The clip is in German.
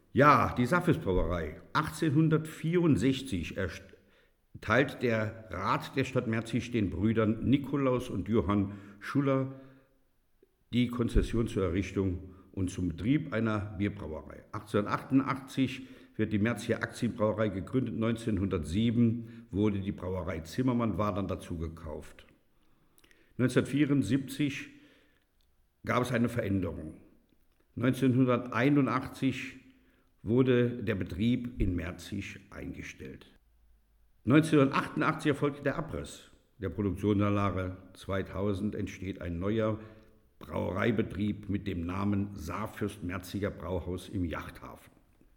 Ja, die Safis-Brauerei. 1864 erteilt der Rat der Stadt Merzig den Brüdern Nikolaus und Johann Schuller die Konzession zur Errichtung und zum Betrieb einer Bierbrauerei. 1888 wird die Merzier Aktienbrauerei gegründet. 1907 wurde die Brauerei Zimmermann war dann dazu gekauft. 1974 gab es eine Veränderung. 1981 wurde der Betrieb in Merzig eingestellt. 1988 erfolgte der Abriss der Produktionsanlage. 2000 entsteht ein neuer Brauereibetrieb mit dem Namen Saarfürst Merziger Brauhaus im Yachthafen.